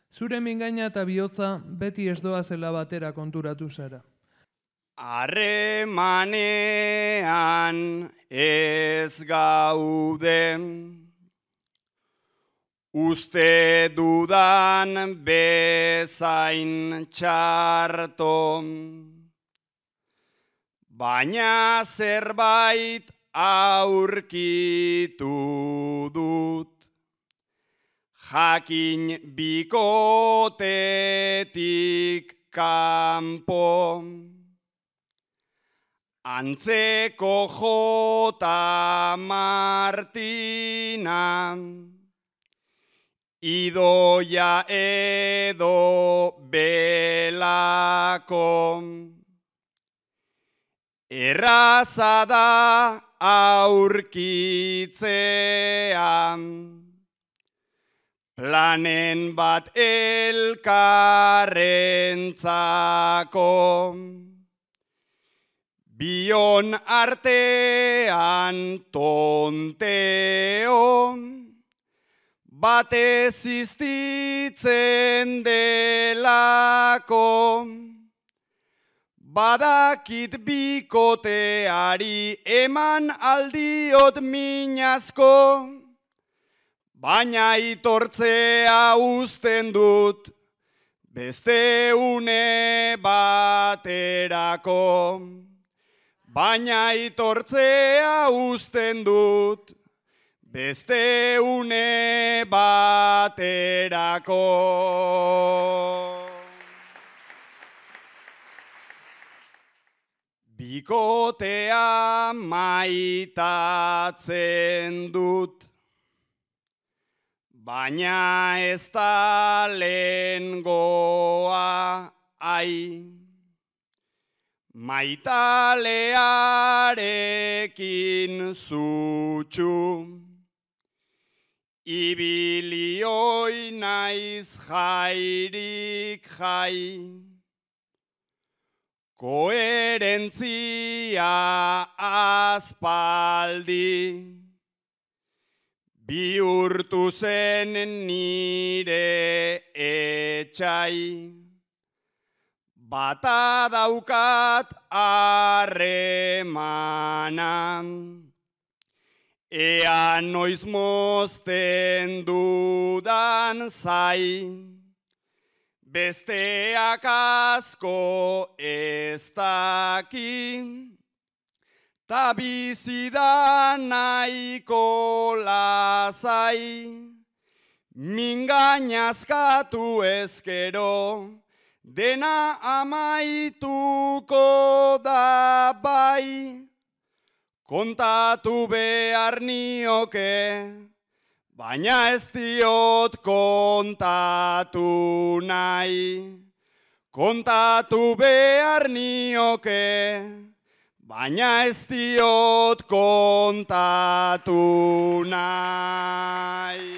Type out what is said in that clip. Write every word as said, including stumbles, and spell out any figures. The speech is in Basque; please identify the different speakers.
Speaker 1: Zure mingaina eta bihotza beti ez doazela batera konturatu zara.
Speaker 2: Harremanean ez gaude, uste dudan bezain txarto, baina zerbait aurkitu dut, jakin bikotetik kanpo. Antzeko Jota Martina, Idoia edo Belako. Erraza da aurkitzean, planen bat elkarrentzako. Bion artean tonteo, batez iztitzen delako. Badakit bikoteari eman aldiot minazko, baina itortzea uzten dut beste une baterako. Baina itortzea uzten dut beste une baterako. Bikotea maitatzen dut, baina ez da lehengoa ai. Maitalearekin zutxu, ibilioi naiz jairik jai. Koherentzia aspaldi, bihurtu zen nire etxai. Bata daukat harremanan, ea noiz mozten dudan zai. Besteak asko ez daki, ta bizi da nahiko lasai. Mingainazkatu ezkero, dena amaituko da bai. Kontatu behar nioke, baina ez diot kontatu nahi. Kontatu behar nioke, baina ez diot kontatu nahi.